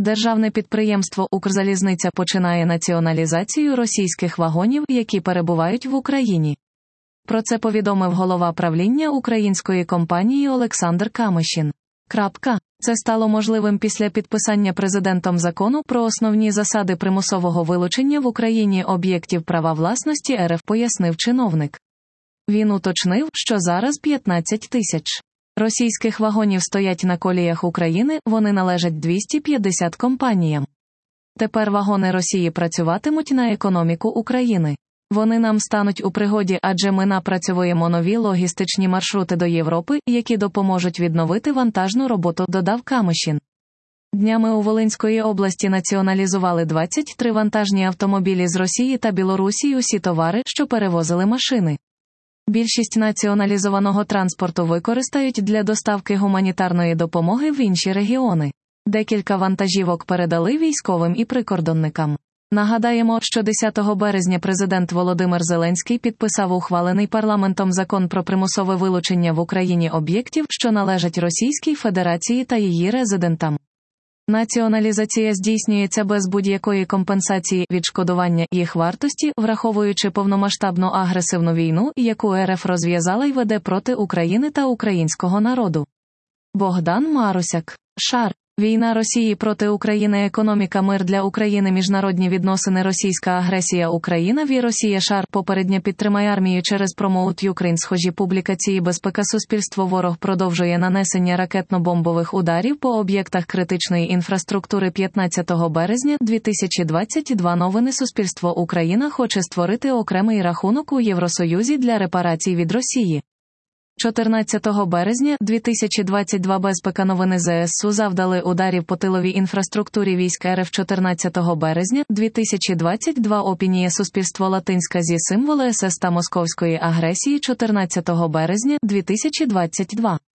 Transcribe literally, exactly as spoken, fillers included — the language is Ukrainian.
Державне підприємство «Укрзалізниця» починає націоналізацію російських вагонів, які перебувають в Україні. Про це повідомив голова правління української компанії Олександр Камишін. Крапка. Це стало можливим після підписання президентом закону про основні засади примусового вилучення в Україні об'єктів права власності РФ, пояснив чиновник. Він уточнив, що зараз п'ятнадцять тисяч російських вагонів стоять на коліях України, вони належать двісті п'ятдесят компаніям. Тепер вагони Росії працюватимуть на економіку України. Вони нам стануть у пригоді, адже ми напрацьовуємо нові логістичні маршрути до Європи, які допоможуть відновити вантажну роботу, додав Камишін. Днями у Волинської області націоналізували двадцять три вантажні автомобілі з Росії та Білорусі, усі товари, що перевозили машини. Більшість націоналізованого транспорту використають для доставки гуманітарної допомоги в інші регіони. Декілька вантажівок передали військовим і прикордонникам. Нагадаємо, що десятого березня президент Володимир Зеленський підписав ухвалений парламентом закон про примусове вилучення в Україні об'єктів, що належать Російській Федерації та її резидентам. Націоналізація здійснюється без будь-якої компенсації, відшкодування їх вартості, враховуючи повномасштабну агресивну війну, яку РФ розв'язала й веде проти України та українського народу. Богдан Марусяк. Шар. Війна Росії проти України, економіка, мир для України, міжнародні відносини, російська агресія, Україна, ві Росія, шар, попередня підтримай армію через Promote Ukraine, схожі публікації, безпека, суспільство, ворог продовжує нанесення ракетно-бомбових ударів по об'єктах критичної інфраструктури. П'ятнадцятого березня дві тисячі двадцять два новини суспільство. Україна хоче створити окремий рахунок у Євросоюзі для репарацій від Росії. чотирнадцятого березня дві тисячі двадцять два безпека новини ЗСУ завдали ударів по тиловій інфраструктурі військ РФ. чотирнадцятого березня дві тисячі двадцять два опінія суспільство латинська зі символи ес ес та московської агресії. чотирнадцятого березня дві тисячі двадцять два